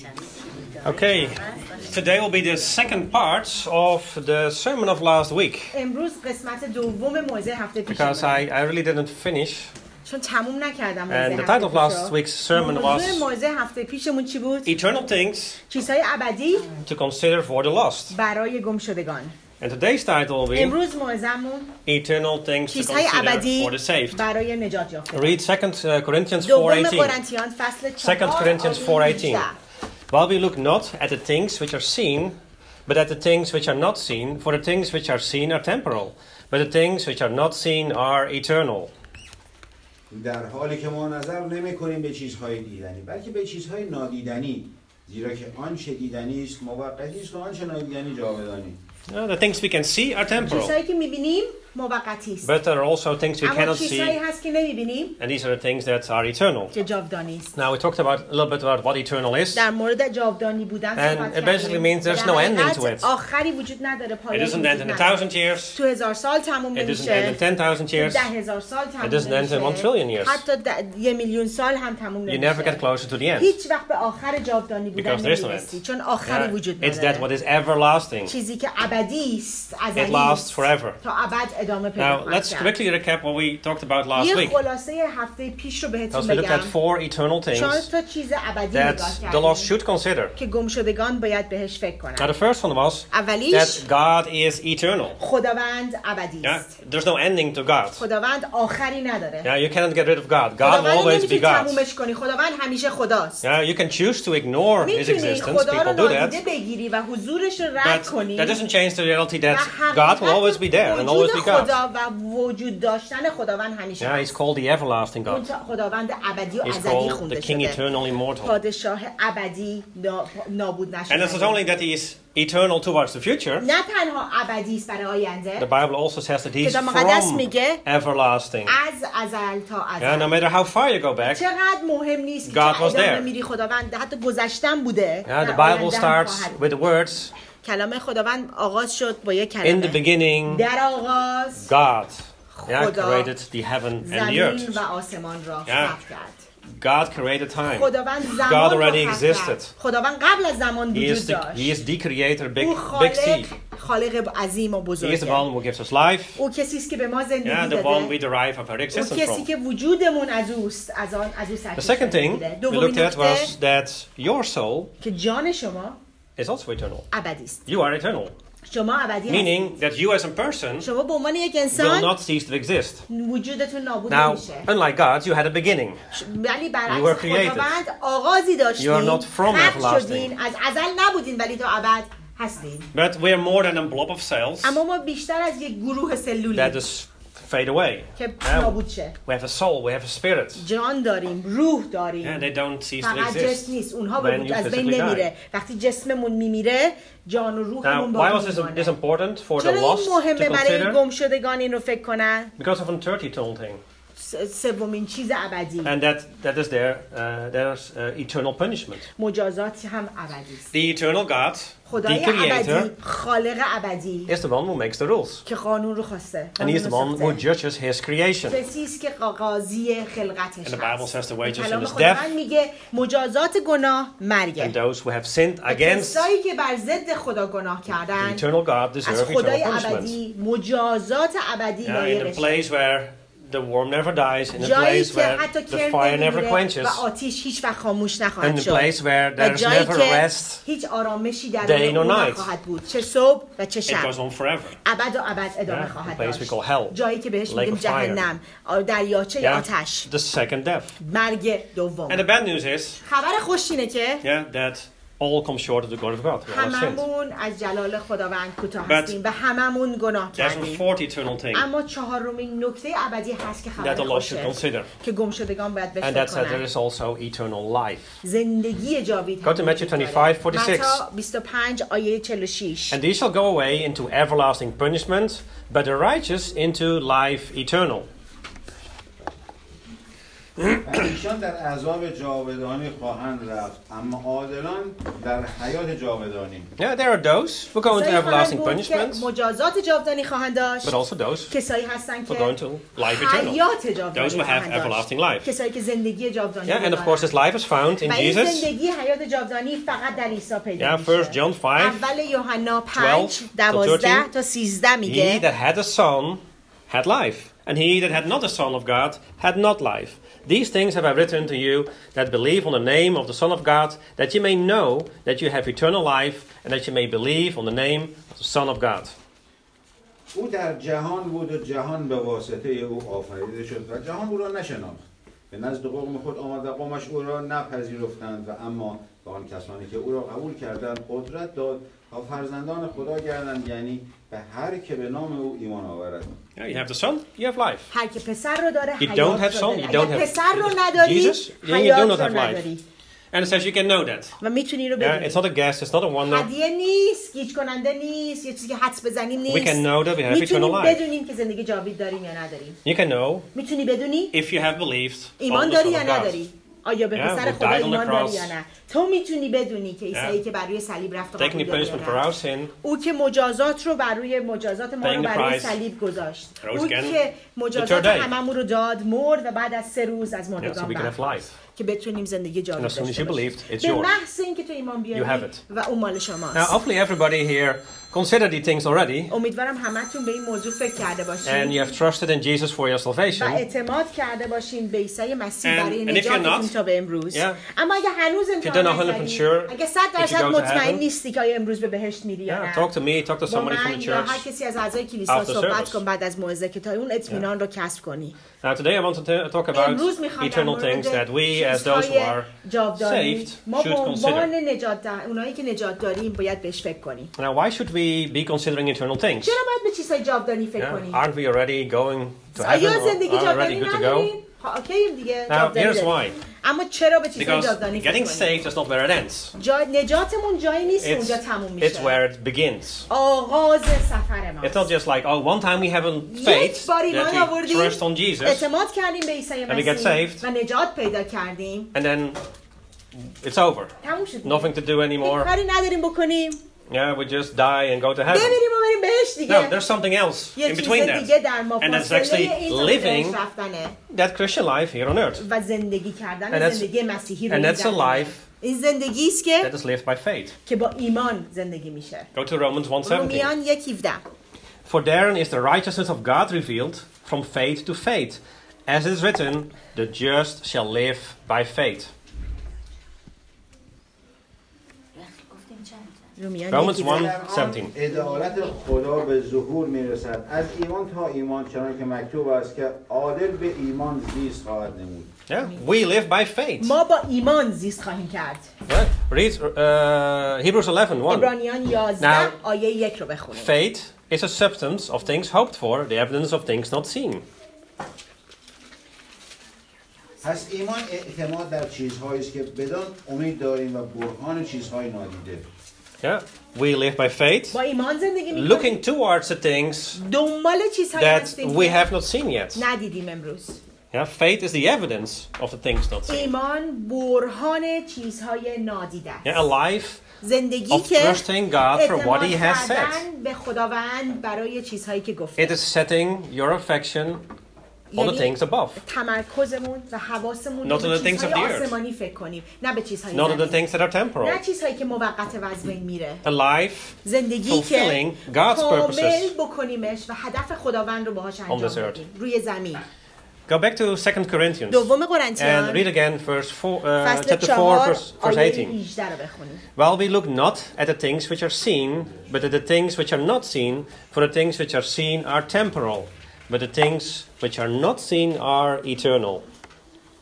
Okay, today will be the second part of the sermon of last week. امروز قسمت دوم موعظه هفته پیش. Because I really didn't finish. چون تموم نکردم And the title of last week's sermon was موعظه هفته پیشمون چی بود؟ Eternal Things چیزهای ابدی to Consider for the Lost. برای گمشدگان. And today's title will be امروز موعظمون Eternal Things to چیزهای Consider ابدی for the Saved. برای نجات یافتگان. Read 2 Corinthians 4:18. دوم قرنتیان فصل 4 2 Corinthians 4:18. While we look not at the things which are seen, but at the things which are not seen, for the things which are seen are temporal, but the things which are not seen are eternal. در حالی که ما نظر نمی‌کنیم به چیزهای دیدنی بلکه به چیزهای نادیدنی، زیرا که آنچه دیدنی است موقتی است و آنچه نادیدنی جاودانی. The things we can see are temporal. چیزهایی که می‌بینیم موقتی است. But there are also things we اما cannot چیزهایی see, هست که نمی‌بینیم and these are the things that are eternal. که جاودانی است. Now we talked a little bit about what eternal is. در مورد جاودانی بودن And it basically means there's no ending to it. آخری وجود نداره، It پایانی doesn't وجود end in نداره. 1,000 years. تو 1000 سال تموم It doesn't نمیشه. end in 10,000 years. 10,000 سال تموم It doesn't end in 1 trillion years. حتی 1,000,000 سال هم تموم You نمیشه. never get closer to the end. هیچ وقت به آخر جاودانی بودن Because there is no نمیرسی، end. چون آخری وجود It's that نداره. what is everlasting. چیزی که ابدی است، ازلی It lasts است، forever. تا ابد ادامه پیدا Now خواهد let's کرد. quickly recap what we talked about last یه week. خلاصه هفته پیش رو بهتون Because we looked بگم. at 4 eternal 4 things تا چیز ابدی that نگاه the lost کردیم should consider. که گمشدگان باید بهش فکر Now کنن. the first one was اولیش that God is eternal. خداوند ابدی Yeah, است. there's no ending to God. خداوند آخری نداره. Yeah, you cannot get rid of God. God will خداوند always be نمیتونی God. تمومش کنی. خداوند همیشه خداست. Yeah, you can choose to ignore His میتونی existence. خدا رو People do نادیده that. بگیری و حضورش رو رد But کنی. that doesn't change the reality that و God will always be there and always be وجود God. خدا و وجود داشتن خداوند همیشه Yeah, He's هست. called the everlasting اون God. خداوند ابدی و He's ازلی called the خونده King شده. eternal immortal. پادشاه ابدی نابود And it's not نشده. only that He is eternal towards the future. نه تنها ابدی است برای آینده. The Bible also says that He's کتاب مقدس from میگه everlasting. از ازل تا Yeah, no ازل. matter how far you go back, چقدر مهم نیست که God was ادامه there. میری خداوند حتی گذشتن بوده. yeah, در the Bible آینده هم starts خواهد with بود. the words, کلمه خداوند آغاز شد با یک in the کلمه. beginning, در آغاز God خدا created the heaven and the زمین earth. و آسمان را Yeah. خلق کرد. God created time. خداوند God زمان را already خلق existed. کرد. خداوند قبل از زمان He وجود is داشت. the creator, او big C. خالق عظیم و He is the بزرگه. one who gives us life. او کسی است که به ما زندگی Yeah, the داده. one we derive our very او existence کسی from. که وجودمون از اوست، از او The سرچشمه second thing می‌گیره. we دومین looked at نکته was that your soul که جان شما is also eternal. ابدی است. You are eternal. شما ابدی هستید. Meaning that you as a person شما به عنوان یک will انسان not cease to exist. وجودتون نابود Now, نمیشه. unlike God, you had a beginning. ولی You برعکس were created. خداوند آغازی داشتین، You are not from خلق everlasting. شدین، از ازل نبودین ولی تا ابد هستین. But we are more than a blob of cells اما ما بیشتر از یک گروه سلولی that just fade away. که Yeah, نابود شه. we have a soul, we have a spirit. جان داریم، روح داریم. And they don't cease to فقط exist. جسم نیست، اونها به when وجود you از بین physically نمیره. وقتی جسممون میمیره، جان و روحمون Now, why باقی was this میمونه. important for the چرا این lost to مهمه برای consider? گمشدگان این رو فکر کنن؟ Because of a 30-tone thing. سومین چیز ابدی، And that is there's eternal punishment. مجازات هم ابدی است. The eternal God, خدای the creator, ابدی، خالق ابدی is the one who makes the rules. که قانون رو خواسته. And he is the one who judges his creation. کسی است که قاضی And خلقتش the Bible هست. says the wages of کلام sin is death. خداوند میگه مجازات گناه And مرگه. those who have sinned against کسایی که بر ضد خدا گناه the کردن eternal God از deserve خدای eternal punishment. ابدی مجازات ابدی Yeah, in a لایقشه. place where the worm never dies, in a جایی place که where حتی the کرم fire never نمیره quenches, و آتیش هیچ وقت خاموش and نخواهد a شد. place where و there is جایی never که rest, هیچ آرامشی در day nor اون night. نخواهد بود، چه صبح و چه it شب. goes on forever. ابد و ابد ادامه Yeah, خواهد the place we داشت. call hell, جایی که بهش lake میگیم of fire. جهنم، دریاچه Yeah, آتش. the second death. مرگ دوم. And the bad news is, خبر خوش اینه که yeah, that all come short of the glory of God. We all have sinned. هممون از جلال خداوند کوتاه But هستیم و هممون گناه There's a کردیم. fourth eternal thing اما چهارمین نکته ابدی هست که that خبر the lost should خوشه consider. که گمشدگان باید بهش And فکر that's that there کنن. is also eternal life. زندگی جاوید Go to Matthew 25:46. متی 25 آیه 46. And these shall go away into everlasting punishment, but the righteous into life eternal. و ایشان در عذاب جاودانی خواهند رفت اما عادلان در حیات جاودانی. Yeah, there are those who go into کسایی خواهند everlasting بود که punishment, مجازات جاودانی خواهند داشت. but also those کسایی هستند who که go into life eternal. حیات Those جاودانی who have خواهند everlasting داشت. life. کسایی که زندگی جاودانی Yeah, and of دارند. course, this life is found in و این Jesus. زندگی حیات جاودانی فقط در عیسی پیدا Yeah, میشه. 1 John 5. اول یوحنا 5 12 12 تا 13 He میگه that had a son had life, and he that had not a son of God had not life. These things have I written to you that believe on the name of the Son of God, that you may know that you have eternal life, and that you may believe on the name of the Son of God. او در جهان بود و جهان به واسطه او آفریده شد و جهان او را نشناخت. به نزد قوم خود آمد و قومش او را نپذیرفتند و اما به آن کسانی که او را قبول کردند قدرت داد تا فرزندان خدا گردند، یعنی به هر که به نام او ایمان آورد. Yeah, you have the Son, you have life. هر که پسر رو داره You don't حیات have رو son, داره. you don't اگر have پسر رو نداری Jesus, then you do حیات not رو have life. نداری And it says you can know that. و میتونی رو Yeah, بدونی. it's not a guess, it's not a wonder. هدیه نیست، گیج کننده نیست، یه چیزی که حدس بزنیم We can نیست. know that we have eternal میتونیم life. بدونیم که زندگی جاوید داریم یا نداریم. You can know میتونی بدونی if you have believed on ایمان the داری Son یا of God. نداری. آیا به Yeah, پسر who خدا died on the ایمان داری cross. یا نه. تو میتونی بدونی که عیسی Yeah. که بر روی صلیب رفت و Taking قبول the داری یا punishment for نه. our sin. او که مجازات رو بر روی مجازات ما رو Paying the بر روی price. صلیب گذاشت. Rose او again که the مجازات third day. هممون رو داد، مرد و بعد از 3 روز از Yeah, so مردگان we can have برخاست life. که بتونیم زندگی جاوید And as soon as داشته you باشیم. believed, it's به yours. محض اینکه تو ایمان You have بیاری it. و اون مال شماست. Now, hopefully everybody here considered these things already, امیدوارم همتون به این موضوع فکر کرده and باشین you have trusted in Jesus for your و salvation. اعتماد کرده باشین به عیسی مسیح And- برای and if you're نجاتتون not, تا به امروز. yeah. اما اگه هنوز you're امتحان not 100% نکردی، sure اگه 100% if you go to مطمئن heaven, نیستی که آیا امروز به بهشت میری یا Yeah, نه، talk to me, talk to با somebody from من the یا church. هر کسی از اعضای کلیسا after صحبت service. کن بعد از موعظه که تا اون اطمینان رو کسب کنی. Now, today I want to talk about امروز میخوام در eternal things مورد that we, as those who چیزهای are جاودانی saved, ما به should عنوان consider. نجات اونایی که نجات داریم باید بهش فکر کنیم. Now, why should we be considering eternal things? چرا باید به چیزهای جاودانی فکر Yeah, کنیم؟ aren't we already going to heaven? آیا Or زندگی are we already جاودانی good to go? نداریم؟ اوکییم دیگه. Now, جاودانی here's داریم. why. اما چرا به چیزهای Because جاودانی فکر getting کنیم؟ saved is not where it ends. نجاتمون جایی نیست که It's, اونجا تموم it's میشه. where it begins. آغاز سفر ما. It's not just like, oh, one time we haven't یک faith بار ایمان that we آوردیم، trust on Jesus, اعتماد کردیم به عیسی we get مسیح saved. و نجات پیدا کردیم. and then it's over. تموم شد. Nothing to do anymore. کاری نداریم بکنیم. Yeah, we just die and go to heaven. بمیریم و بریم بهش دیگه. No, there's something else یه in چیز between دیگه that. در ما And that's فاصله actually این تا به living بهش رفتنه that Christian life here on earth. و زندگی And کردن that's- زندگی مسیحی رو and این that's a زمینه. life این زندگی است که That is lived by faith. که با ایمان زندگی میشه. Go to Romans 1:17. رومیان 1:17. For therein is the righteousness of God revealed from faith to faith. As it is written, the just shall live by faith. رومیان Romans 1:17. 1:17. عدالت خدا به ظهور میرسد از ایمان تا ایمان، چنان که مکتوب است که عادل به ایمان زیست خواهد نمود. Yeah, we live by faith. ما با ایمان زیست خواهیم کرد. Yeah. Read Hebrews 11:1. عبرانیان 11 Now- آیه 1 رو بخونیم. Faith is a substance of things hoped for, the evidence of things not seen. پس ایمان اعتماد در چیزهایی است که بدان امید داریم و برهان چیزهای نادیده. Yeah, we live by faith, با ایمان زندگی میکنیم. looking towards the things دنبال چیزهایی that هستیم we که have not seen yet. ندیدیم امروز. Yeah, faith is the evidence of the things not seen. ایمان برهان چیزهای نادیده است. Yeah, a life زندگی of که trusting God for what He has said. اعتماد به خداوند برای چیزهایی که گفته. It is setting your affection on the یعنی things above, تمرکزمون و حواسمون Not on به the things of چیزهای the earth. آسمانی فکر کنیم، نه به چیزهای not on the زمینی. things that are temporal. نه چیزهایی که موقت و از بین میره. A life زندگی که fulfilling God's کامل purposes بکنیمش و هدف خداوند رو باهاش on انجام this earth. بدیم روی زمین. Go back to 2 Corinthians دوم and قرنتیان read again فصل chapter 4, 4 verse آیه 18. 18 رو بخونیم. While we look not at the things which are seen, but at the things which are not seen, for the things which are seen are temporal, but the things which are not seen are eternal.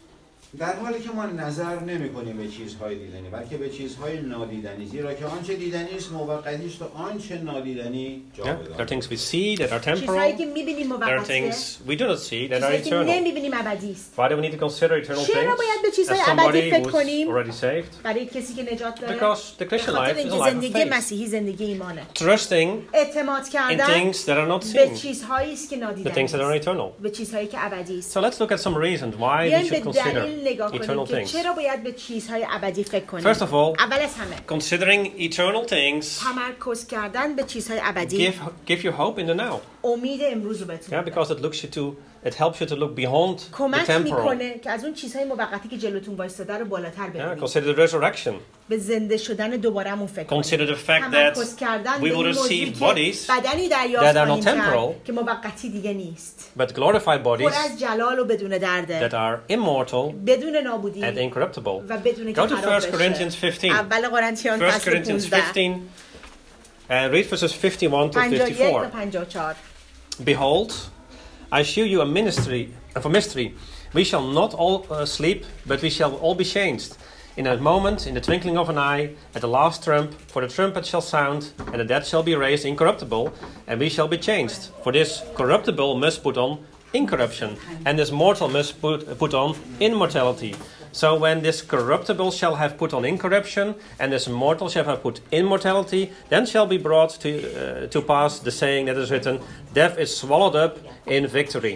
در حالی که ما نظر نمی‌کنیم به چیزهای دیدنی بلکه به چیزهای نادیدنی، زیرا که آنچه دیدنی است موقتی است و آنچه نادیدنی Yeah? There are جاودانه. things we see that are چیزهایی temporal. که می‌بینیم There are موقتیه، things we do not see that are چیزهایی که eternal. نمی‌بینیم ابدی است. Why do we need to consider eternal چرا things? باید به چیزهای As ابدی somebody فکر who's کنیم؟ already saved? برای کسی که نجات داره. Because the به Christian خاطر life is a اینکه life of زندگی faith. مسیحی زندگی ایمانه. Trusting اعتماد in کردن things that are not به seen. چیزهایی است که The نادیدنی things that are است. eternal. به چیزهایی که ابدی است. So let's look at some reasons why we بیایم به should consider دلیل نگاه کنیم eternal که things. چرا باید به چیزهای ابدی فکر کنیم. First of all, اول از همه considering eternal things تمرکز کردن به چیزهای ابدی give you hope in the now. امید امروز رو بهتون Yeah, because it helps you to look beyond the کمک temporal. میکنه که از اون چیزهای موقتی که جلوتون وایستاده رو بالاتر Yeah, ببینید. consider the resurrection. به زنده شدن دوبارهمون فکر کنید. Consider the fact that تمرکز کردن we به will این موضوعی receive که bodies بدنی that دریافت are not خواهیم کرد temporal, که موقتی دیگه نیست. but glorified پر bodies از جلال و بدون درده، that are immortal بدون نابودی and incorruptible. و بدون که Go to خراب 1 Corinthians بشه. 15. اول قرنتیان 1 فصل Corinthians 15 15 and read verses 51 to 51 تا 54. 54. Behold, I shew you a mystery. We shall not all sleep, but we shall all be changed. In a moment, in the twinkling of an eye, at the last trump, for the trumpet shall sound, and the dead shall be raised incorruptible, and we shall be changed. For this corruptible must put on incorruption, and this mortal must put on immortality. So when this corruptible shall have put on incorruption, and this mortal shall have put immortality, then shall be brought to pass the saying that is written, Death is swallowed up in victory.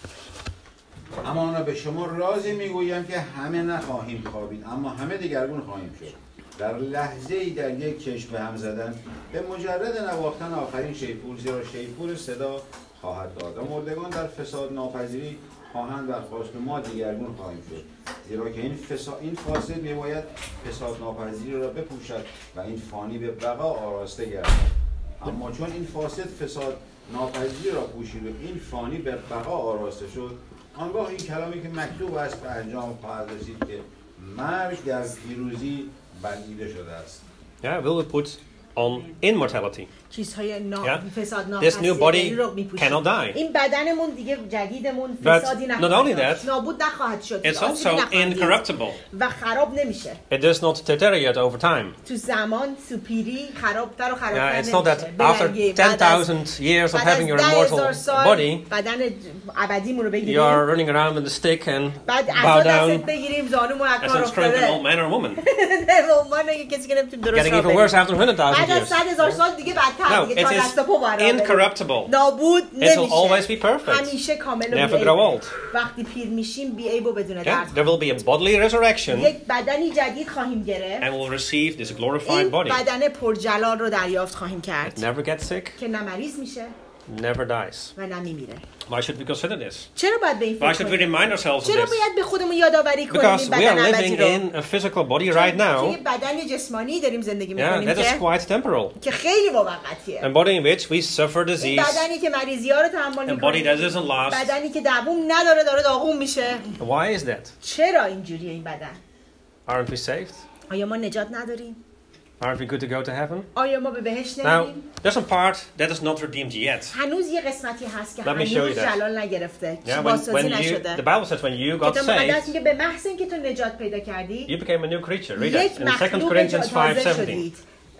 اما به شما رازی میگویم که همه نخواهیم خوابید اما همه دگرگون خواهیم شد. در لحظه‌ای در یک چشم به هم زدن به مجرد نواختن آخرین شیپور، زیرا شیپور صدا خواهد داد و مردگان در فساد ناپذیری خواهند برخاست و ما دگرگون خواهیم شد. زیرا که این فاسد میباید فساد ناپذیری را بپوشد و این فانی به بقا آراسته گردد. اما چون این فاسد فساد ناپذیری را پوشید و این فانی به بقا آراسته شد، آنگاه این کلامی که مکتوب است به انجام خواهد رسید که مرگ در پیروزی بلعیده شده است. Yeah, will we put on immortality? چیزهای Yeah. فساد This new body ناپذیری رو میپوشید. cannot die. این بدنمون دیگه جدیدمون But فسادی not نخواهد only داشت. that, نابود نخواهد شد. It's آسیبی also نخواهد دید. incorruptible. و خراب نمیشه. It does not deteriorate over time. تو زمان سوپیری خرابتر و Yeah, خرابتر it's نمیشه. not that after 10,000 years of having your immortal body, بدن عبدیمون رو you بگیریم. are running around with a stick and بعد bow عصا down دستت بگیریم زانومون از as کار a drunken old افتاده. man or woman. به عنوان کسی که نمیتونه درست Getting راه even worse بره. after 100,000 بعد از years. 100,000 سال دیگه بدتر No, دیگه it تا is دست و پا بالا بره. incorruptible. نابود It will always نمیشه. be perfect. همیشه کامل و Never بی‌عیب. grow old. وقتی پیر میشیم بی‌عیب و بدون Yeah, درد. there will be a bodily resurrection یک بدنی جدید خواهیم گرفت. and we'll receive this glorified این body. بدن پرجلال رو دریافت خواهیم It کرد never gets sick, که نه مریض میشه never dies. و نه میمیره. Why should we consider this? چرا باید به این Why فکر should we کنیم؟ remind ourselves of چرا this? باید به خودمون یادآوری کنیم Because این we are بدن ابدی living رو؟ in a physical body right که now, یه بدن جسمانی داریم زندگی yeah, میکنیم that is که quite temporal. که خیلی موقتیه. A body in which we suffer این disease, بدنی که مریضی ها رو تحمل a body that میکنه، doesn't last. بدنی که دووم نداره داره داغون میشه. Why is that? چرا اینجوریه این بدن؟ Aren't we saved? آیا ما نجات نداریم؟ Aren't we good to go to heaven? آیا ما به بهشت Now, نمیریم؟ there's a part that is not redeemed yet. هنوز یه قسمتی هست که Let me show you هنوز that. جلال نگرفته، Yeah, بازسازی when you, نشده. the Bible says when you got کتاب مقدس saved, میگه به محض اینکه تو نجات پیدا کردی، you became a new creature. Read یک that in 2 مخلوق Corinthians تازه 5:17. شدید.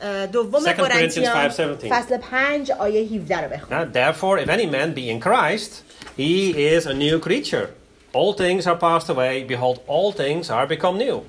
دوم 2 Corinthians قرنتیان 5:17. فصل 5 آیه 17 رو بخون. Now, therefore, if any man be in Christ, he is a new creature. All things are passed away. Behold, all things are become new.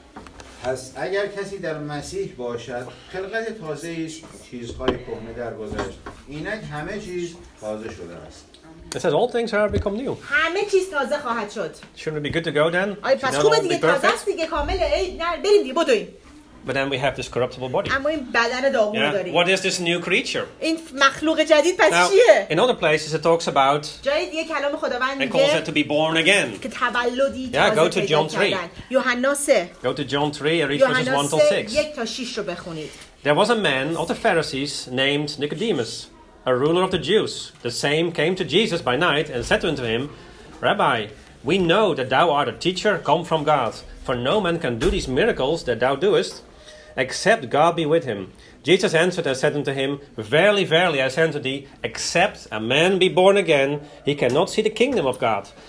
پس اگر کسی در مسیح باشد خلقت تازه است، چیزهای کهنه درگذشت، اینک همه چیز تازه شده است. It says all things are become new. همه چیز تازه خواهد شد. Shouldn't it be good to go then? آیا Should پس not خوبه all دیگه be تازه perfect? است دیگه کامله. ای نه بریم دیگه بدویم. But then we have this corruptible body. اما این بدن داغون رو Yeah. داریم. What is this new creature? این مخلوق جدید پس Now, چیه؟ in other places it talks about جای دیگه کلام خداوند and calls میگه it to be born again. که تولدی Yeah, تازه go to پیدا John 3. کردن. یوحنا 3 Go to John 3 and read verses 1 یوحنا till 3 6. 1 تا 6 رو بخونید. There was a man of the Pharisees named Nicodemus, a ruler of the Jews. The same came to Jesus by night and said unto him, Rabbi, we know that thou art a teacher come from God, for no man can do these miracles that thou doest, except God be with him. Jesus answered and said unto him, Verily, verily, I say unto thee, except a man be born again, he cannot see the kingdom of God.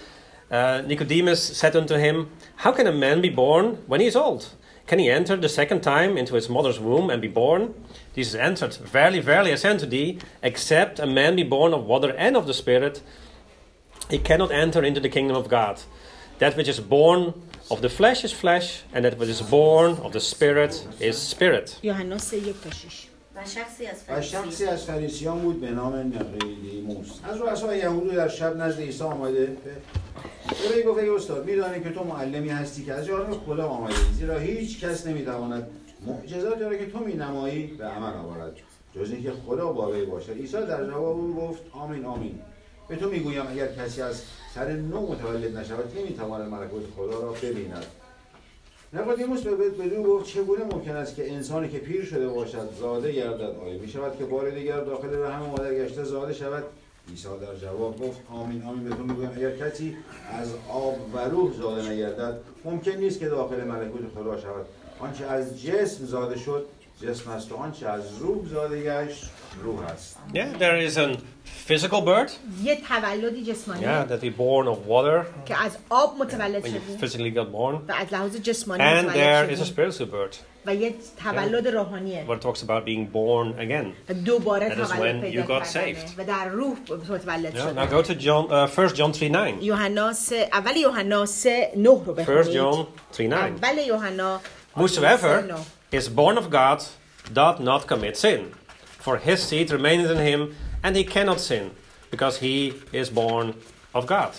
Nicodemus said unto him, How can a man be born when he is old? Can he enter the second time into his mother's womb and be born? Jesus answered, Verily, verily, I say unto thee, except a man be born of water and of the Spirit, he cannot enter into the kingdom of God. That which is born of the flesh is flesh, and that which is born of the Spirit is spirit. یوحنا 3:1-6 و شخصی از فریسیان بود به نام نیقودیموس از رؤسای یهود در شب نزد عیسی آمده به وی گفت ای استاد می‌دانی که تو معلمی هستی که از جانب خدا آمده زیرا هیچ کس نمی‌تواند معجزاتی را که تو می‌نمایی به عمل آورد جز اینکه خدا با وی باشد. عیسی در جواب او گفت آمین آمین به تو میگویم اگر کسی از سر نو متولد نشود نمی‌تواند ملکوت خدا را ببیند. نیقودیموس بدو گفت چگونه ممکن است که انسانی که پیر شده باشد زاده گردد؟ آیا می‌شود که بار دیگر داخل رحم مادر گشته زاده شود؟ عیسی در جواب گفت آمین آمین به تو میگویم اگر کسی از آب و روح زاده نگردد ممکن نیست که داخل ملکوت خدا شود. آنچه از جسم زاده شد جسم است و آنچه از روح زاده گشت روح است. Yeah, there is a physical birth. یه تولدی جسمانی Yeah, that we born of water. که از آب متولد When you شدیم physically got born. و از لحاظ جسمانی And there متولد is a شدیم spiritual birth. و یه تولد روحانیه Where it talks about being born again. و دوباره That is تولد when پیدا you got کردنه saved. و در روح متولد Yeah, شدن. now go to John, 1 John 3:9. یوحنا 3 اول یوحنا 3:9 رو 1 بخونید. John 3:9. اول یوحنا Whosoever 3:9. is born of God doth not commit sin, for his seed remaineth in him, and he cannot sin, because he is born of God.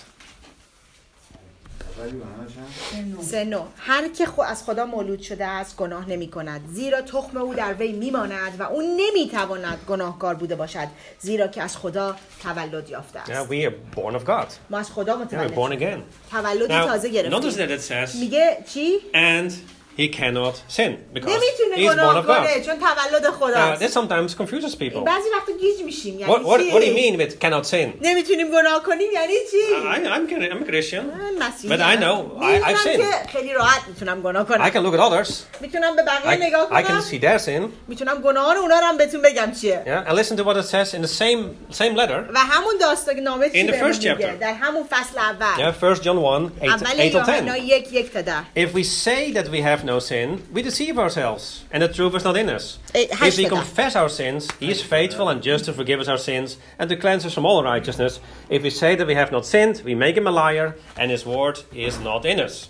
3:9 هر که از خدا مولود شده است گناه نمی کند زیرا تخم او در وی میماند و او نمیتواند گناهکار بوده باشد زیرا که از خدا تولد یافته است. Yeah, we are born of God. ما از خدا Yeah, we're متولد born شدیم. again. تولدی Now, تازه notice گرفتیم. that it says, میگه چی؟ and he cannot sin, because نمیتونه he's born گناه of کنه God. چون تولد That خداست. sometimes confuses people. بعضی وقتا گیج میشیم یعنی What do you چی؟ mean with cannot sin? نمیتونیم گناه کنیم یعنی چی؟ I'm a Christian. من مسیحیم. But I know, I've می‌دونم sinned. که خیلی راحت میتونم گناه I کنم. can look at others. میتونم به بقیه نگاه I can کنم. see their sin. میتونم گناهان اونا رو هم بهتون بگم چیه. Yeah, and listen to what it says in the same letter. و همون داستان نامه چی In the بهمون first میگه chapter. در همون فصل اول. Yeah, 1 John 1, 8 اول 8 or 10. یوحنا 1:1-10. If we say that we have no sin, we deceive ourselves, and the truth is not in us. If we confess our sins, he is faithful and just to forgive us our sins and to cleanse us from all unrighteousness. If we say that we have not sinned, we make him a liar, and his word is not in us.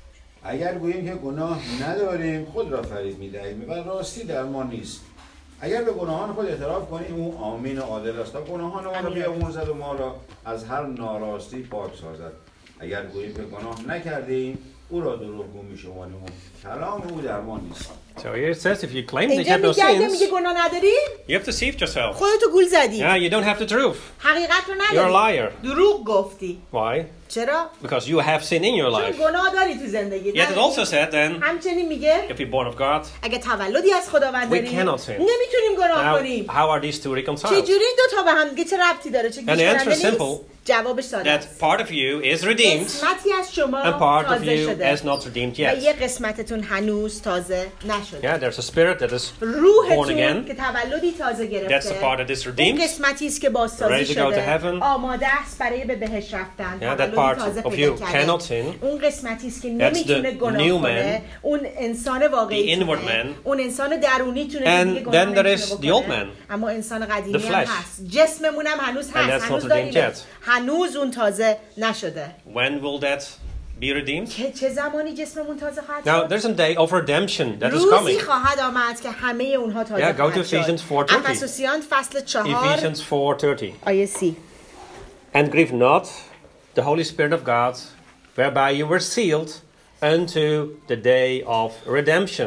اگر گوییم که گناه نداریم خود را فریب می‌دهیم و راستی در ما نیست. اگر به گناهان خود اعتراف کنیم او آمین و عادل است تا گناهان ما را بیامرزد و ما را از هر ناراستی پاک سازد. اگر گوییم که گناه نکردیم او را دروغگو می‌شماریم و کلام او در ما نیست. So here it says if you claim that you اینجا have no میگه sins, میگه گناه نداری؟ you have deceived yourself. خودتو گول زدی. Yeah, you don't have the truth. حقیقت رو You're a نداری. liar. دروغ گفتی. Why? چرا؟ Because you have sin in your چون life. گناه داری تو زندگی. Yet it also said then, همچنین میگه if we're born of God, اگه تولدی از خداوند we داری cannot sin. نمیتونیم گناه now کنیم. how are these two reconciled? چجوری این دو تا به هم دیگه چه ربطی داره؟ چه And the answer گیج is کننده simple. نیست؟ جوابش ساده That است. part of you is redeemed, قسمتی از شما and part of تازه you شده is not redeemed و یه yet. قسمتتون هنوز تازه نشده. Yeah, there's a spirit that is born روحتون again. که تولدی تازه That's the گرفته part that is اون redeemed. قسمتی است که بازسازی Ready to go to شده heaven. آماده است برای به بهشت رفتن. Yeah, that تولدی part تازه of پیدا you کرده. cannot sin. اون قسمتی است که That's نمیتونه the گناه new کنه. man. اون انسان واقعی The inward man. اون انسان درونی تونه And که دیگه گناه then there نمیتونه is the بکنه. old man. اما انسان قدیمی The هم flesh. هست. جسممون هم هنوز And هست. that's هنوز not داریم. redeemed yet. هنوز اون تازه نشده. When will that be redeemed? چه زمانی جسممون تازه خواهد Now, شد؟ there's a day of redemption that is روزی coming. خواهد آمد که همه اونها تازه Yeah, go to خواهد شد. Ephesians 4:30. افسوسیان فصل 4 Ephesians 4:30. آیه 30. And grieve not the Holy Spirit of God, whereby you were sealed unto the day of redemption.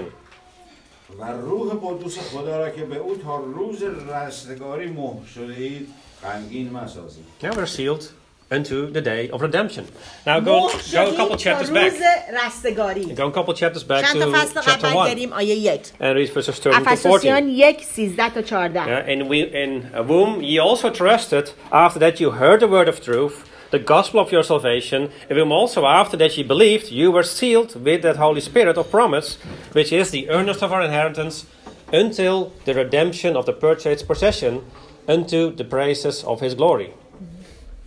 و روح قدوس خدا را که به او تا روز رستگاری مهر شده اید غمگین مسازید. Now we're sealed unto the day of redemption. Now go a couple chapters back. روز رستگاری. Go a couple chapters back چند تا to فصل chapter قبل 1 بریم آیه 1. and read verses 13 to 14. افسوسیان 1:13-14. In whom ye also trusted, after that you heard the word of truth, the gospel of your salvation, in whom also after that ye believed, you were sealed with that Holy Spirit of promise, which is the earnest of our inheritance, until the redemption of the purchased possession, unto the praises of his glory.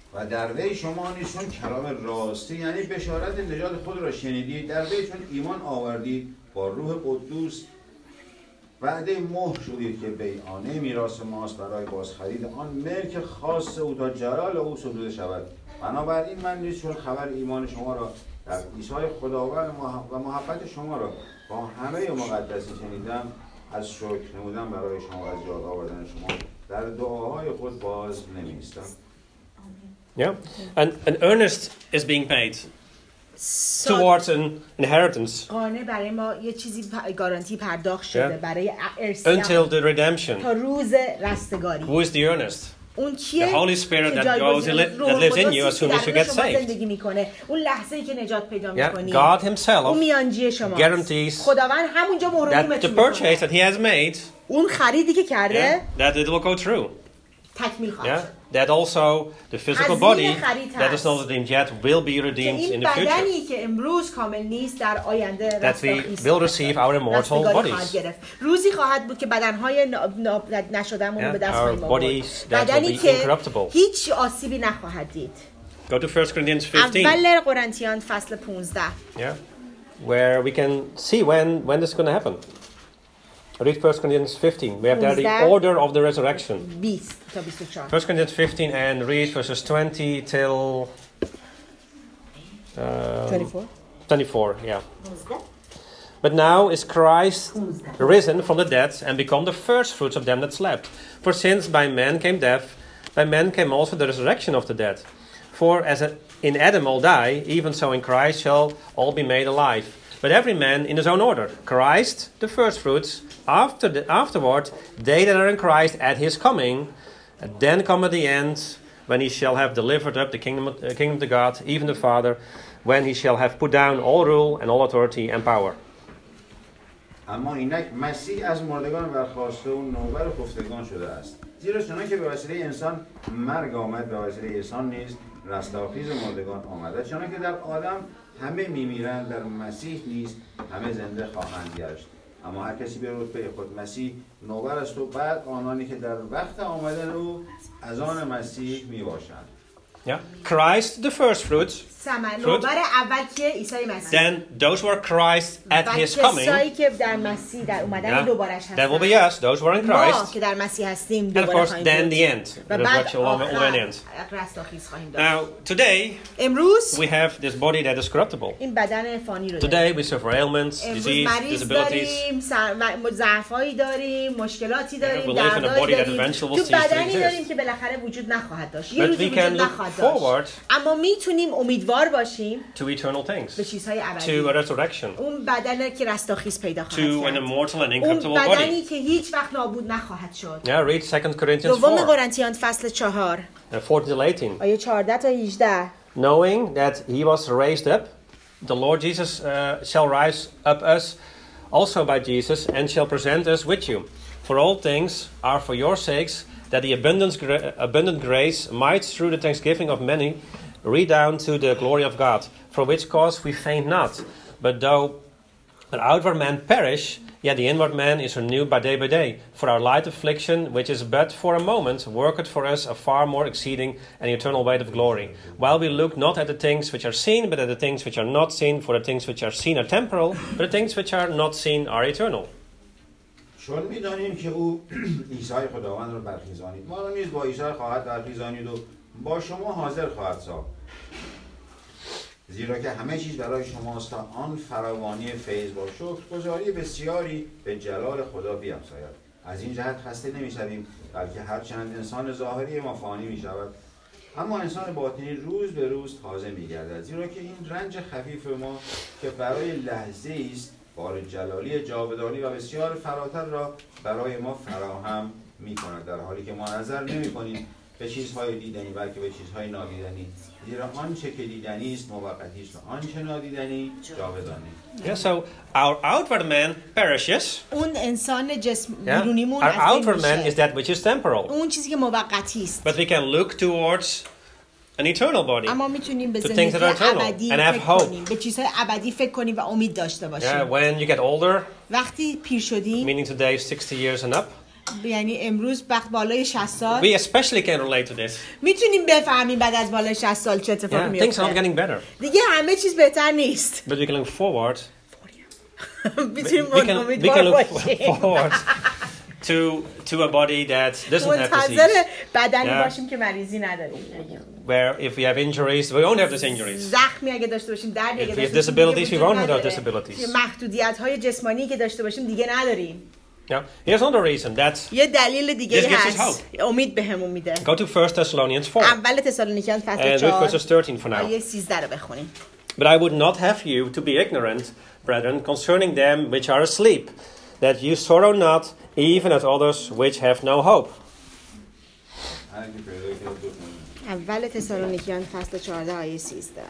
و در وی شما نیز چون کلام راستی یعنی بشارت نجات خود را شنیدید، در وی چون ایمان آوردید با روح قدوس وعده مهر شدید که بیعانه میراث ماست برای بازخرید آن ملک خاص او تا جلال او ستوده شود. بنابراین من نیز چون خبر ایمان شما را در عیسی خداوند و محبت شما را با همه مقدسی شنیدم، از شکر نمودم برای شما و از یاد آوردن شما در دعاهای خود باز نمی‌ایستم. Yeah, an earnest is being paid towards an inheritance قانع برای ما یه چیزی گارانتی پرداخت شده برای ارث until the redemption. تا روز رستگاری. Who is the earnest? اون کیه؟ The Holy Spirit that goes that lives in you as soon as you get saved. زندگی میکنه. اون لحظه‌ای که نجات پیدا می‌کنی. God himself اون میانجی شماست. guarantees خداوند همونجا that the purchase that he has made, اون خریدی که کرده that it will go through. تکمیل خواهد شد. That also the physical body that is not redeemed yet will be redeemed in the future. بدنی که امروز کامل نیست در آینده that we will receive our immortal bodies. روزی خواهد بود که بدنهای نشده‌مون به دست خواهیم آورد. بدنی که هیچ آسیبی نخواهد دید. Go to 1 Corinthians 15. اول قرنتیان فصل 15. Where we can see when this is going to happen. Read 1 Corinthians 15. We have there the order of the resurrection. 1 Corinthians 15 and read verses 20 till 24, yeah. But now is Christ risen from the dead and become the first fruits of them that slept. For since by man came death, by man came also the resurrection of the dead. For as in Adam all die, even so in Christ shall all be made alive. But every man in his own order. Christ, the first fruits, afterward, they that are in Christ at his coming, and then come at the end, when he shall have delivered up the kingdom to God, even the Father, when he shall have put down all rule and all authority and power. اما اینک مسیح از مردگان برخاسته و نوبر خفتگان شده است. زیرا چنانکه به وسیله انسان مرگ آمد، به وسیله انسان نیز رستاخیز مردگان آمد. چنانکه در آدم همه میمیرند، در مسیح نیز همه زنده خواهند گشت. اما هر کسی به رتبه خود مسیح نوبر است و بعد آنانی که در وقت آمدن او از آن مسیح میباشند. Christ the first fruits. نوبر اول که عیسی مسیح. Then those who are Christ at his coming. کسایی که در مسیح در اومدن دوبارش هستند. That will be us, those who are in Christ. ما که در مسیح هستیم دوباره خواهیم بود. And of course then the end. و بعد رستاخیز خواهیم داشت. Now today امروز we have this body that is corruptible. این بدن فانی رو Today we suffer ailments, disease, disabilities. ضعفایی داریم، مشکلاتی داریم، دردهایی داریم. تو بدنی داریم که بالاخره وجود نخواهد داشت. یه روزی وجود نخواهد داشت. اما میتونیم امیدوار باشیم to eternal things, به چیزهای ابدی، to a resurrection, اون بدنی که رستاخیز پیدا خواهد to an immortal and incorruptible اون بدنی که هیچ وقت نابود نخواهد شد. Read 2 Corinthians 4. دوم قرنتیان فصل 4 14-18. آیه 14 تا 18. Knowing that he was raised up, the Lord Jesus shall rise up us also by Jesus and shall present us with you. For all things are for your sakes, that the abundant grace might through the thanksgiving of many redound to the glory of God, for which cause we faint not. But though an outward man perish, yet the inward man is renewed by day. For our light affliction, which is but for a moment, worketh for us a far more exceeding and eternal weight of glory. While we look not at the things which are seen, but at the things which are not seen, for the things which are seen are temporal, but the things which are not seen are eternal. چون می‌دانیم که او عیسی خداوند را برخیزانید، ما را نیز با عیسی خواهد برخیزانید و با شما حاضر خواهد ساخت. زیرا که همه چیز برای شماست تا آن فراوانی فیض با شکرگزاری بسیاری به جلال خدا بیفزاید. از این جهت خسته نمی‌شویم، بلکه هر چند انسان ظاهری ما فانی می‌شود، اما انسان باطنی روز به روز تازه می‌گردد. زیرا که این رنج خفیف ما که برای لحظه‌ای است، بار جلالی جاودانی و بسیار فراتر را برای ما فراهم می‌کند، در حالی که ما نظر نمی‌کنیم به چیزهای دیدنی بلکه به چیزهای نادیدنی. زیرا آنچه که دیدنی است موقتی است و آنچه نادیدنی جاودانی. Yeah, so our outward man perishes. اون انسان جسم بیرونیمون از بین میشه. Our outward man is that which is temporal. اون چیزی که موقتی است. But we can look towards an eternal body. اما میتونیم به زندگی ابدی فکر کنیم، به چیزهای ابدی فکر کنیم و امید داشته باشیم. Yeah, when you get older, وقتی پیر شدیم، meaning today 60 years and up, یعنی امروز وقت بالای 60 سال we especially can relate to this. میتونیم بفهمیم بعد از بالای 60 سال چه اتفاقی Yeah, things are not میفته. getting better. دیگه همه چیز بهتر نیست. But we can look forward. میتونیم We can امیدوار look باشیم. forward to a body that doesn't have منتظر disease. بدنی Yeah. باشیم که مریضی نداریم. Where if we have injuries, we won't have these injuries. زخمی اگه داشته باشیم، دردی اگه If we have داشته باشیم، disabilities, we دیگه won't have وجود those نداره. disabilities. محدودیت‌های جسمانی که داشته باشیم دیگه نداریم. Yeah. Here's another reason that یه دلیل دیگه This gives us هست. امید بهمون میده. go to 1 Thessalonians 4 اول تسالونیکیان فصل and read verses 4 13 for now. آیه 13 رو بخونیم. But I would not have you to be ignorant, brethren, concerning them which are asleep, that you sorrow not, even as others which have no hope. اول تسالونیکیان فصل 14 آیه 13.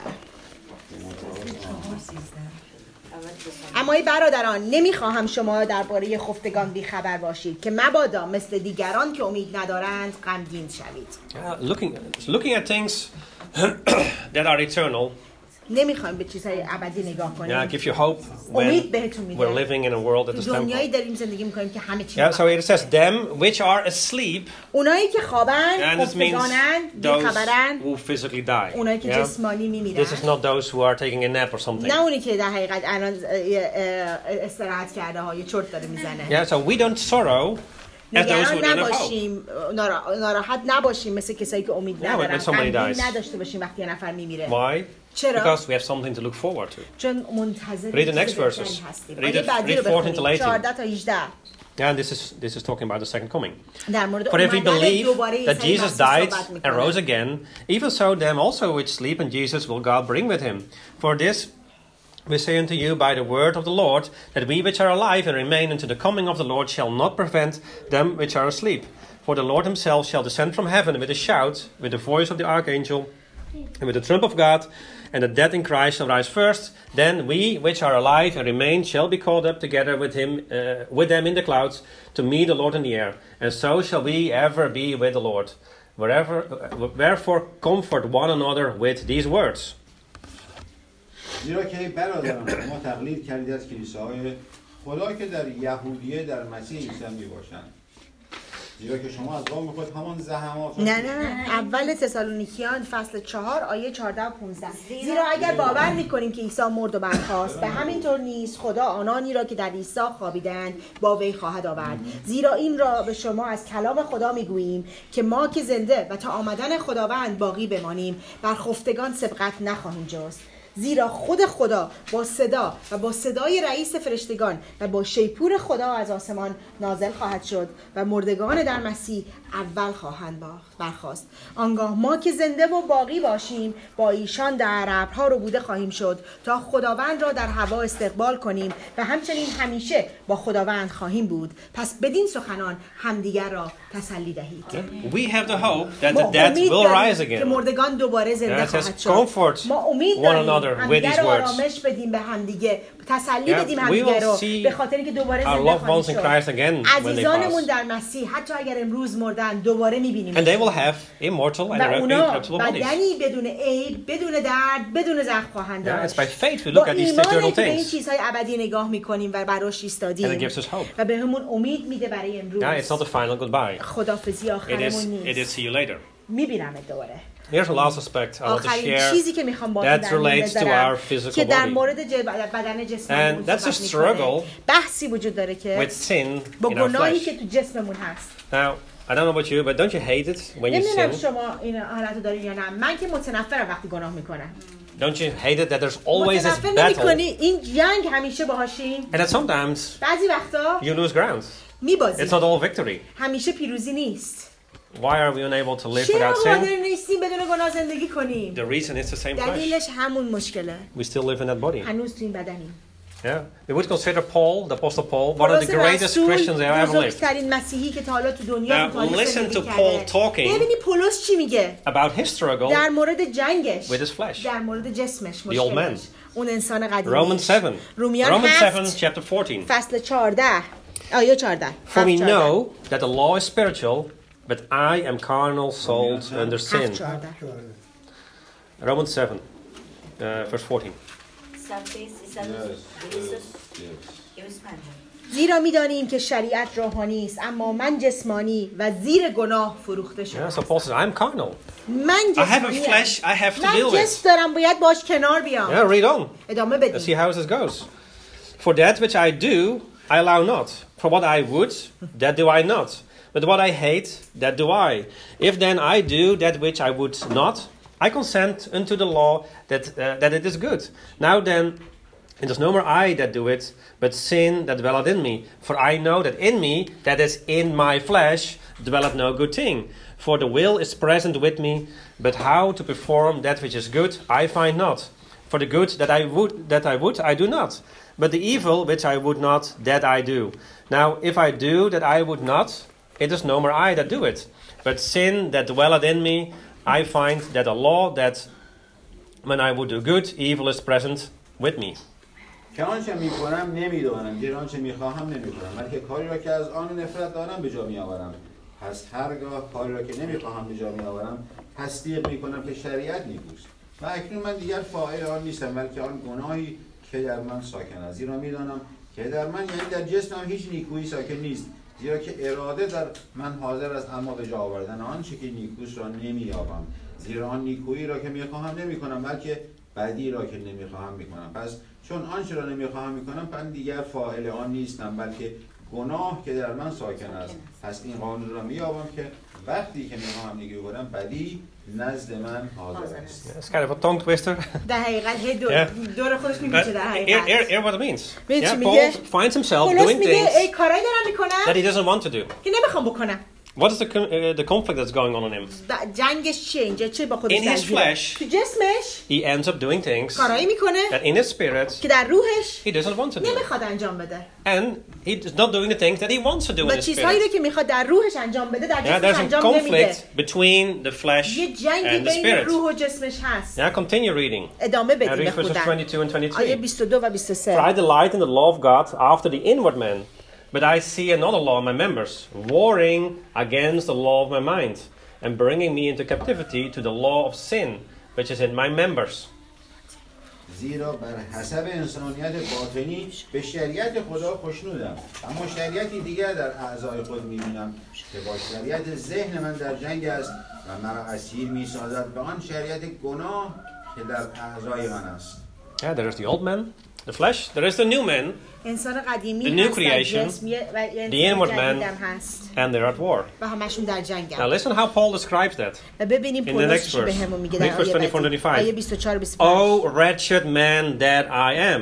اما ای برادران نمیخواهم شما درباره خفتگان بیخبر باشید که مبادا مثل دیگران که امید ندارند غمگین شوید. Looking at things that are eternal, نمیخوایم به چیزهای ابدی نگاه کنیم. give you hope امید when بهتون میده. we're living in a world that is دنیایی temporal. داریم زندگی میکنیم که همه چی Yeah, so it says them which are asleep, اونایی که خوابن، and this means خفتگانن، those بیخبرن، who physically die. اونایی که Yeah? جسمانی میمیرن. This is not those who are taking a nap or something. نه اونی که در حقیقت الان استراحت کرده ها، یه چرت داره میزنه. Yeah, so we don't sorrow as those who نگران don't have hope. نباشیم، ناراحت نباشیم مثل کسایی که امید Yeah, ندارن. when somebody غمگین dies. نداشته باشیم وقتی یه نفر میمیره. Why? چرا؟ Because we have something to look forward to. چون منتظر Read the next چیز بهتری verses. هستیم. Read آیه it- بعدی رو read 14 to بخونیم. 18. 14 تا 18 Yeah, and this is talking about the second coming. در مورد For if we اومدن believe دوباره that عیسی Jesus مسیح died صحبت and rose می‌کنه. again, even so them also which sleep in Jesus will God bring with him. For this we say unto you by the word of the Lord, that we which are alive and remain unto the coming of the Lord shall not prevent them which are asleep. For the Lord himself shall descend from heaven with a shout, with the voice of the archangel, and with the trump of God, and the dead in Christ shall rise first. Then we which are alive and remain shall be caught up together with him, with them in the clouds, to meet the Lord in the air. And so shall we ever be with the Lord. Wherefore comfort one another with these words. زیرا که برادران ما تقلید کردید از کلیساهای خدا که در یهودیه در مسیح عیسی میباشند. زیرا که شما از قوم خود همان زحمات نه اول تسالونیکیان فصل 4 آیه 14 و 15. زیرا اگر باور میکنیم که عیسی مرد و برخاست، به همین طور نیز خدا آنانی را که در عیسی خوابیدند با وی خواهد آورد. زیرا این را به شما از کلام خدا میگوییم که ما که زنده و تا آمدن خداوند باقی بمانیم بر خفتگان سبقت نخواهیم جست. زیرا خود خدا با صدا و با صدای رئیس فرشتگان و با شیپور خدا از آسمان نازل خواهد شد و مردگان در مسیح اول خواهند برخاست. آنگاه ما که زنده و باقی باشیم با ایشان در ابرها رو بوده خواهیم شد تا خداوند را در هوا استقبال کنیم و همچنین همیشه با خداوند خواهیم بود. پس بدین سخنان همدیگر را تسلی دهید. We have the hope that ما the dead امید will داریم rise که again. مردگان دوباره زنده Yeah, it says خواهد شد. comfort ما امید one داریم another with همدیگر these را words. آرامش بدیم به همدیگه، تسلی Yeah, بدیم we همدیگه will رو see به خاطر اینکه دوباره our زنده loved خواهیم ones in شد. Christ again when they عزیزانمون pass. در مسیح حتی اگر امروز مردن دوباره میبینیم And they will have immortal and و اونا incorruptible bodies. بدنی بدون عیب، بدون درد، بدون زخم خواهند Yeah, داشت. it's by faith we با look at these ایمانه eternal که به این things. چیزهای ابدی نگاه میکنیم و براش And it ایستادیم gives us hope. و به همون امید میده برای امروز. Yeah, it's not the final goodbye. خدافظی It آخرمون is نیست. see you later. میبینم دوباره. Here's the last aspect I want to آخرین share چیزی که میخوام با that در میون relates to بذارم our physical که در body. مورد بدن جسممون And that's a صحبت می‌کنه. struggle بحثی وجود داره که with sin با in our گناهی flesh. که تو جسممون هست. Now, I don't know about you, but don't you hate it when you نمیدونم sin? شما این حالتو دارین یا نه. من که متنفرم وقتی گناه میکنم. Don't you hate it that there's always this متنفر battle نمی‌کنی این جنگ همیشه باهاشین. and that sometimes بعضی وقتا you lose ground? میبازی. It's not all victory. همیشه پیروزی نیست. Why are we unable to live چرا without sin? قادر نیستیم بدون گناه زندگی کنیم؟ The reason is the same flesh. دلیلش همون مشکله. We still live in that body. هنوز تو این بدنیم. Yeah. We would consider Paul, the Apostle Paul, one of the greatest Christians that ever lived. بزرگترین مسیحی که تا حالا تو دنیا Now, تو تاریخ listen زندگی to کرده. Paul talking ببینی پولس چی میگه about his struggle در مورد جنگش with his flesh. در مورد جسمش The old man. مشکلش اون انسان قدیمی. Romans 7. رومیان Romans 7, 7 chapter 14. فصل 14 آیه 14. For we 7:14. know that the law is spiritual, but I am carnal, sold under sin. 7:14. Romans 7, verse 14. صفحه 300 Yes. و 25. زیرا می‌دانیم که شریعت روحانی است اما من جسمانی و زیر گناه فروخته Yeah, شدم. so Paul says, I'm carnal. من I have a جسمانی flesh I have to deal من with. جسم دارم باید باش کنار بیام. Yeah, read on. ادامه Let's see بدیم. how this goes. For that which I do, I allow not. For what I would, that do I not. But what I hate, that do I. If then I do that which I would not, I consent unto the law that it is good. Now then, it is no more I that do it, but sin that dwelleth in me. For I know that in me, that is in my flesh, dwelleth no good thing. For the will is present with me, but how to perform that which is good, I find not. For the good that I would, I do not. But the evil which I would not, that I do. Now, if I do that I would not, it is no more I that do it. But sin that dwelleth in me, I find that a law that when I would do good, evil is present with me. که آنچه میکنم نمیدانم، زیرا آنچه میخواهم نمیکنم، بلکه کاری را که از آن نفرت دارم به جا میآورم. پس هرگاه کاری را که نمیخواهم به جا میآورم، تصدیق میکنم که شریعت نیکوست. و اکنون من دیگر فاعل آن نیستم، بلکه آن گناهی که در من ساکن است. زیرا میدانم که در من، یعنی در جسمم، هیچ نیکویی ساکن نیست. زیرا که اراده در من حاضر است، اما به جا آوردن آنچه که نیکوست را نمییابم. زیرا آن نیکویی را که میخواهم نمیکنم، بلکه بدی را که نمیخواهم میکنم. پس چون آنچه را نمیخواهم میکنم، من دیگر فاعل آن نیستم، بلکه گناه که در من ساکن است. پس این قانون را مییابم که وقتی که میخواهم نیکی کنم، بدی نزد من حاضر است. It's kind of a tongue twister. در حقیقت دور خودش But میپیچه در حقیقت. hear what it means. می‌دونی چی Yeah, میگه؟ Paul finds himself پولس doing میگه things ای کارایی دارم that میکنم he doesn't want to do. که نمیخوام بکنم. What is the conflict that's going on in him? جنگش چیه اینجا؟ چه با خودش In his درگیره؟ flesh, تو جسمش he ends up doing things کارایی میکنه that in his spirit که در روحش he doesn't want to do. نمیخواد انجام بده. And he's not doing the things that he wants to do in و his چیزهایی رو spirit. که میخواد در روحش انجام بده در Yeah, جسمش there's a انجام نمیده. conflict between the flesh یه جنگی and the بین spirit. روح و جسمش هست. Now continue reading. ادامه Now بدیم به read verses خودن. 22 and آیه 23. 22 و For 23. I delight in the law of God after the inward man, but I see another law in my members, warring against the law of my mind, and bringing me into captivity to the law of sin, which is in my members. زیرا بر حسب انسانیت باطنی به شریعت خدا خوشنودم، اما شریعتی دیگر در اعضای خود می‌بینم که با شریعت ذهن من در جنگ است و مرا اسیر می‌سازد به آن شریعت گناه که در اعضای من است. Yeah, there is the old man, the flesh. There is the new man, انسان قدیمی The new هست در creation, جسم و یه the inward انسان man, جدیدم هست and they're at war. و همشون در جنگ Now هم. listen how Paul describes that. و ببینیم in the پولس next چی به verse. همون میگه Read در verse 24 and آیه 25. آیه 24 و 25. O wretched man that I am,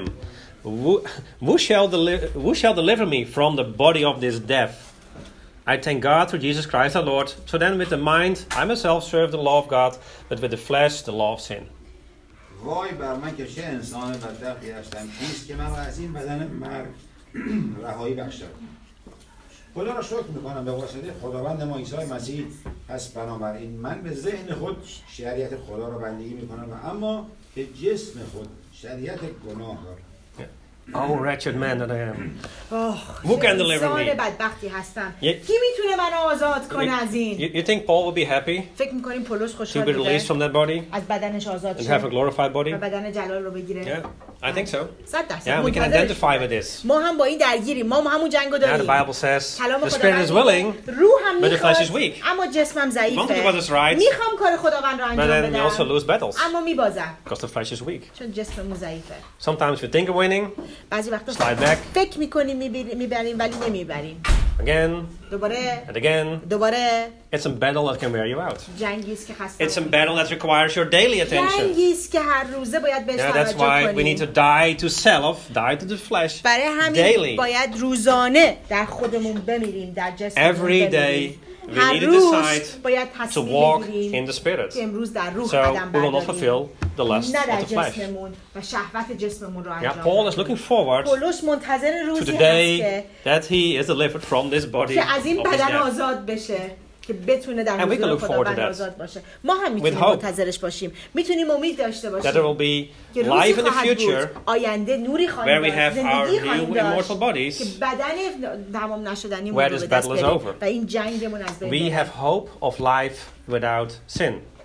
who shall deliver me from the body of this death? I thank God through Jesus Christ our Lord. So then with the mind I myself serve the law of God, but with the flesh the law of sin. وای بر من که چه انسان بدبختی هستم، کیست که مرا از این بدن مرگ رهایی بخشد. خدا را شکر میکنم به واسطه خداوند ما عیسی مسیح. پس بنابراین من به ذهن خود شریعت خدا را بندگی میکنم و اما به جسم خود شریعت گناه را. Oh wretched man that I am. Who Who can deliver me? انسان بدبختی هستم. Ye- کی میتونه منو آزاد کنه از این؟ You think Paul will be happy فکر میکنیم پولس to خوشحال be released from بوده that body از بدنش آزاد and have a شه glorified body? و بدن جلال رو بگیره؟ Yeah, I think so. 100% Yeah, we can منتظرش identify with بوده. this. ما هم با این درگیریم، ما همون جنگو Yeah, the داریم. Bible says کلام the spirit is خداوند willing, میگه، روح هم but the flesh is میخواد weak. اما جسمم Want to do what is ضعیفه. right, میخوام کار خداوند رو but انجام then we also بدم lose battles اما میبازم because the flesh is weak. چون جسممون ضعیفه. Sometimes we think of winning, بعضی وقتا slide back فکر میکنیم میبریم ولی نمیبریم. again دوباره and again. دوباره It's a battle that can wear you out. جنگی است که خسته It's a کنه. battle that requires your daily attention. جنگی است که هر روزه باید بهش Yeah, that's توجه why we need to کنیم. die to self, die to the flesh برای همین daily. باید روزانه در خودمون بمیریم، در جسممون Every day بمیریم. we هر need to روز decide باید to تصمیم walk in بگیریم the spirit, که امروز در روح so قدم we will not برداریم، fulfill the lust نه در of the flesh. جسممون و شهوت جسممون رو Yeah, انجام Paul is بدیم. looking forward پولس منتظر to روزی the هست day که that he is delivered from this body که از این of his بدن death. آزاد بشه، که بتونه در And we can حضور look forward to خداوند that. آزاد باشه. ما هم میتونیم hope. منتظرش باشیم، میتونیم امید داشته That there باشیم will be که روزی life in the خواهد future بود، آینده نوری where خواهیم we داشت، have our زندگی خواهیم new داشت immortal bodies, که بدن تمام نشدنی where رو this به دست battle is بریم over. و این جنگمون از بین we بره. have hope of life without sin.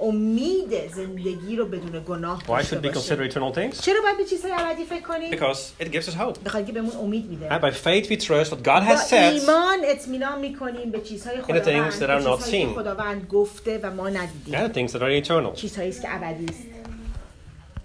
امید زندگی رو بدون گناه Why داشته should we consider باشیم. eternal things? چرا باید به چیزهای ابدی فکر کنیم؟ Because it gives us hope. بخاطر که بهمون امید میده. And by faith we trust what God با has said ایمان اطمینان میکنیم به چیزهای in the خداوند، things that are not چیزهایی که seen. خداوند گفته و ما ندیدیم. and the things that are eternal. چیزهایی است که ابدی است.